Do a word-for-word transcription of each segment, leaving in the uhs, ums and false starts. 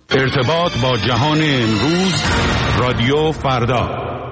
ارتباط با جهان امروز، رادیو فردا.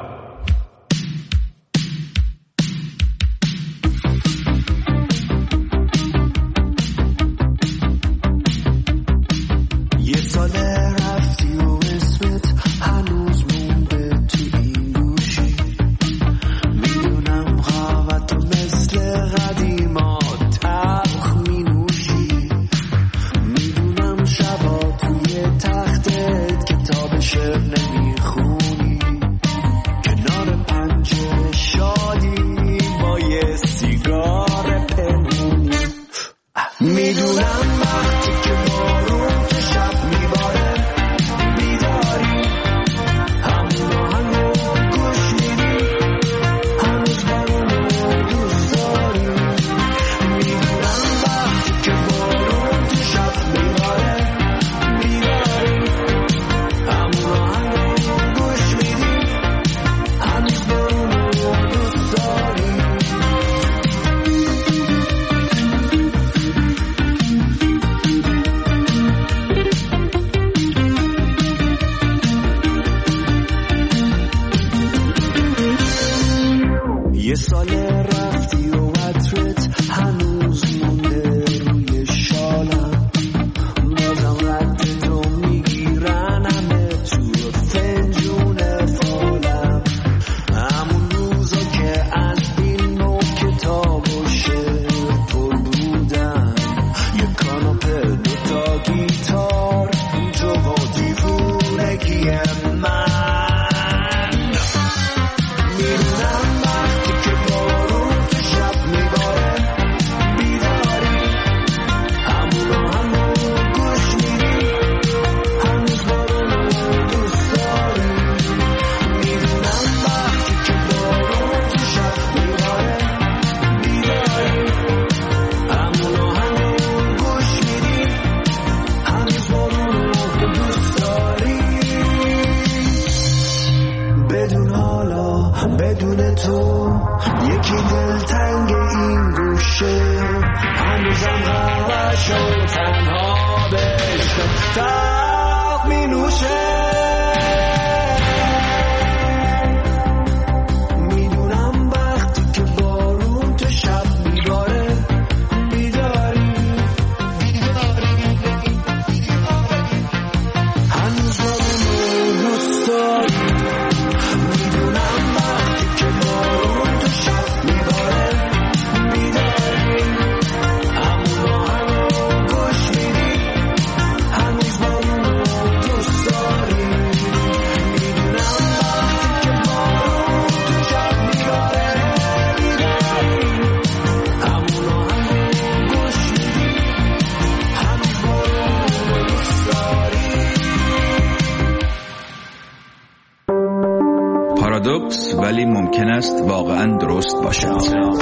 پارادوکس ولی ممکن است واقعا درست باشد.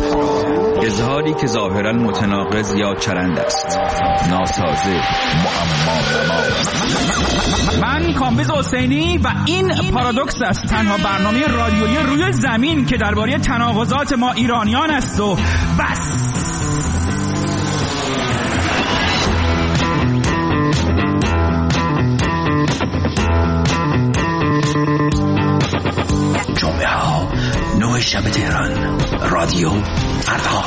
اظهاری که ظاهرا متناقض یا چرند است، ناسازه، معما. من کامبیز حسینی و این پارادوکس است، تنها برنامه رادیویی روی زمین که درباره تناقضات ما ایرانیان است و بس. جمعه ها نه شب تهران، رادیو فردا.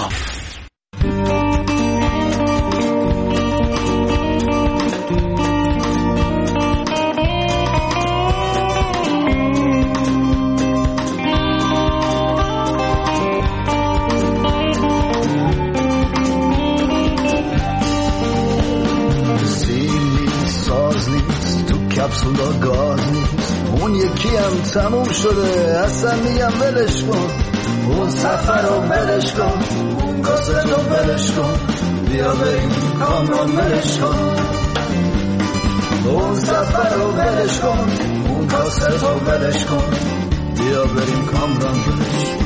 کپسولا گاز نیست، اون یکی هم تموم شده، اصلا میگم ولش کن، اون سفر رو ولش کن، اون کاست رو ولش کن، بیا بریم کامران ولش کن، اون سفر رو ولش کن، اون کاست رو ولش کن، بیا بریم کامران ولش کن.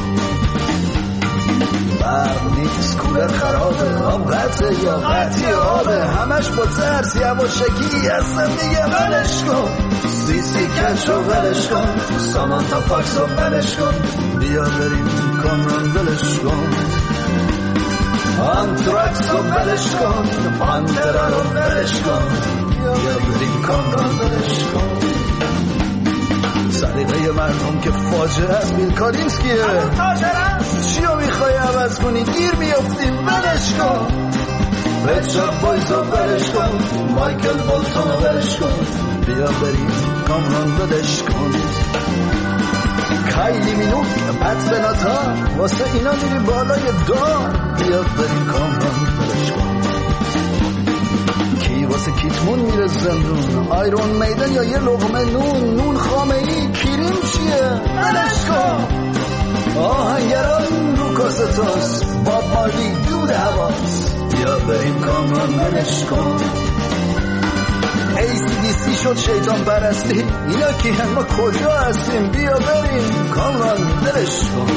برق نیست، کولر خرابه، آب قطعه یا قطعی آبه، همش با ترس یواشکی هستم دیگه ولش کن، سی سی کش رو ولش کن، سامانتا فاکس رو ولش کن، بیا بریم کامران ولش کن، آنتراکس رو ولش کن، پانترا رو ولش کن، بیا بریم کامران ولش کن. سلیقه مردم که فاجعه است بیلکارینسکیه. چیو میخوای عوض کنی؟ گیر میافتیم ولش کن. پچاپ بایزو ولش کن. مایکل بولتونو ولش کن. بیا بریم کامران ولش کن. کایلی مینوک بد بناتا واسه اینا میری بالای دار. بیا بریم کامران ولش کن. کی واسه کیتمون میره زندون؟ آیرون میدن یا یه لقمه نون؟ نون خامه ای کیریم چیه؟ ولش کن. آهنگران رو کاستاس باب مارلی دود هواست. بیا بریم کامران ولش کن. ای سی دی سی شد شیطان پرستی. اینا کی هم؟ ما کجا هستیم؟ بیا بریم کامران ولش کن.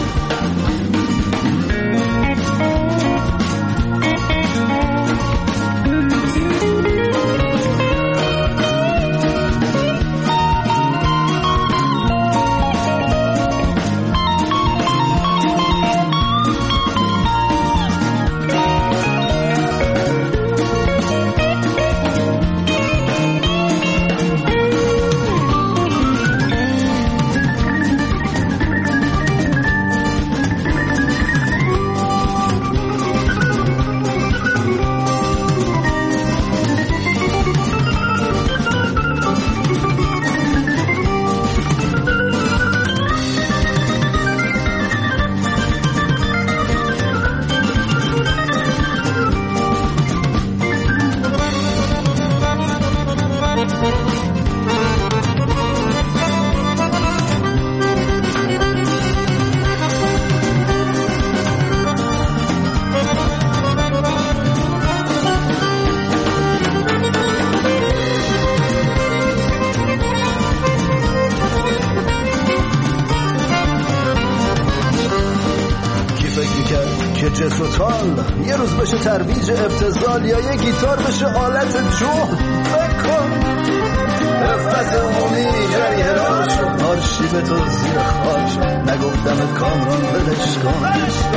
یه روز بشه ترویج ابتذال یا یه گیتار بشه آلت جهد. فکر کن رفت عمومی جریه راش آرشیو تو زیر خاک. نگفتم کامران ولش کن.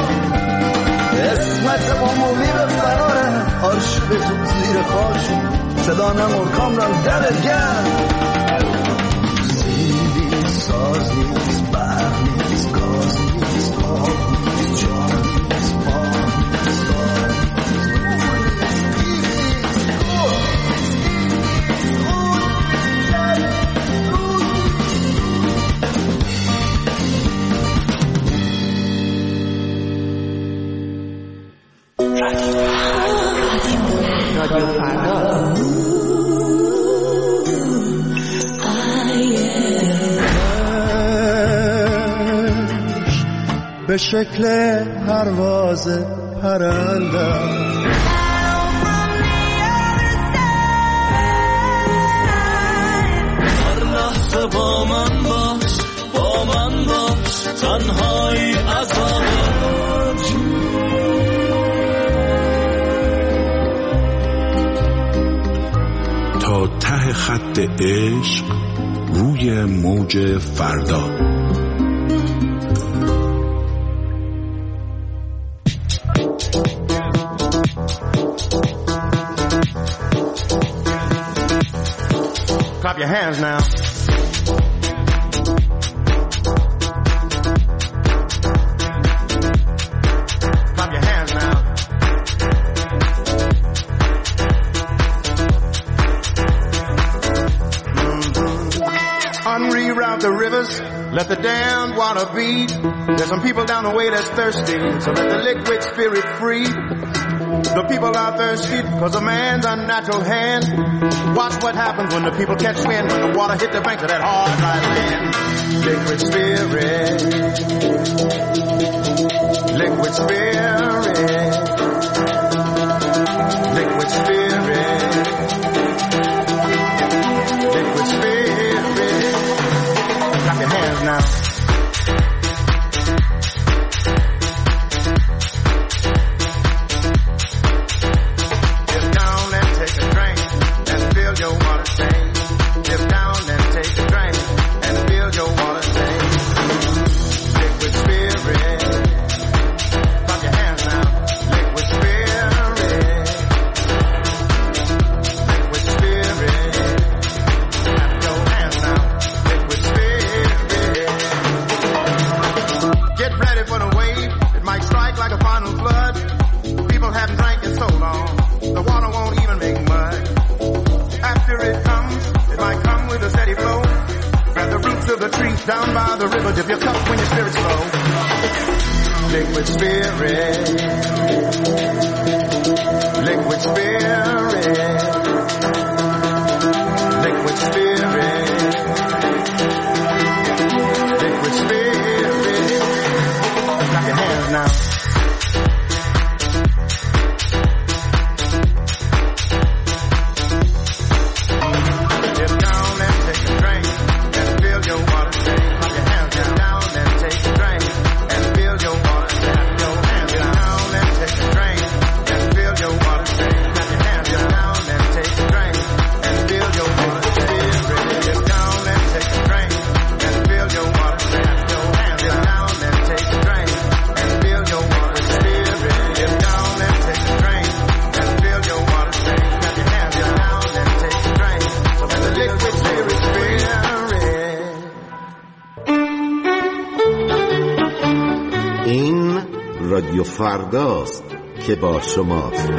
اسمت عمومی به فراره آرشیو تو زیر خاک. صدا نمور کامران دلت گرم. سیبی ساز نیست برق نیست گاز نیست آب نیست جان نیست پا رادیو فردا. به شکل پرواز پرنده هر لحظه با من باش با من باش تنهایی عذابت. تا ته خط عشق روی موج فردا. Clap your hands now. Clap your hands now. Mm-hmm. Unreroute the rivers, let the damned water beat. There's some people down the way that's thirsty, so let the liquid spirit free. The people are thirsty because of man's unnatural hand. Watch what happens when the people catch wind, when the water hit the banks of that hard, dry land. Liquid spirit, liquid spirit, liquid spirit, liquid spirit. Clap your hands now. Down by the river, dip your cup when your spirits flow. Liquid spirit, liquid spirit, liquid spirit, liquid spirit. Clap your hands now. رادیو فرداست که با شماست.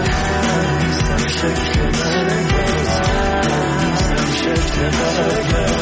شکل